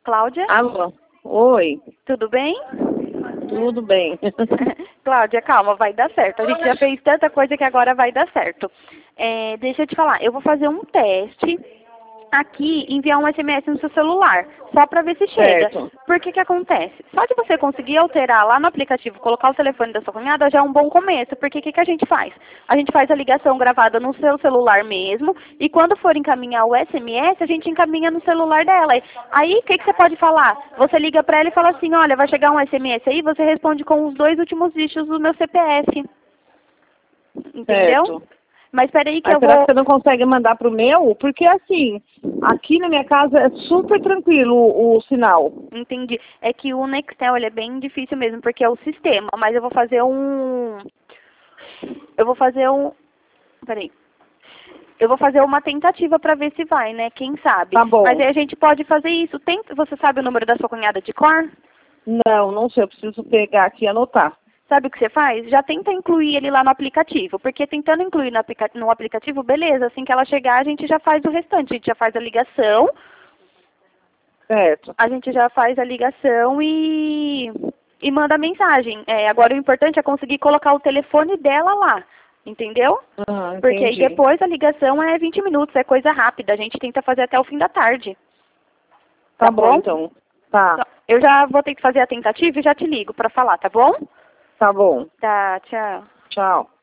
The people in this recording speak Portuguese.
Cláudia? Alô? Oi, Tudo bem? tudo bem. Cláudia, calma, vai dar certo. A gente já fez tanta coisa que agora vai dar certo. Deixa eu te falar, eu vou fazer um teste aqui, enviar um SMS no seu celular, só para ver se chega. Certo. Por que acontece? Só de você conseguir alterar lá no aplicativo, colocar o telefone da sua cunhada, já é um bom começo, porque o que a gente faz? A gente faz a ligação gravada no seu celular mesmo, e quando for encaminhar o SMS, a gente encaminha no celular dela. Aí, o que você pode falar? Você liga para ela e fala assim, olha, vai chegar um SMS aí, você responde com os 2 últimos dígitos do meu CPF. Entendeu? Certo. Mas peraí que Mas eu será vou... que você não consegue mandar pro meu? Porque assim, aqui na minha casa é super tranquilo o sinal. Entendi. É que o Nextel, ele é bem difícil mesmo, porque é o sistema, mas eu vou fazer um... Peraí. Eu vou fazer uma tentativa para ver se vai, né? Quem sabe. Tá Mas bom. aí a gente pode fazer isso. Você sabe o número da sua cunhada de cor? Não sei, eu preciso pegar aqui e anotar. Sabe o que você faz? Já tenta incluir ele lá no aplicativo. Porque tentando incluir no aplicativo, beleza. Assim que ela chegar, a gente já faz o restante. A gente já faz a ligação. Certo. A gente já faz a ligação e manda a mensagem. Agora o importante é conseguir colocar o telefone dela lá. Entendeu? Porque aí Entendi. depois a ligação é 20 minutos, é coisa rápida. A gente tenta fazer até o fim da tarde. Tá bom, então. Tá. Eu já vou ter que fazer a tentativa e já te ligo para falar, tá bom? Tá bom. Tá, tchau. Tchau.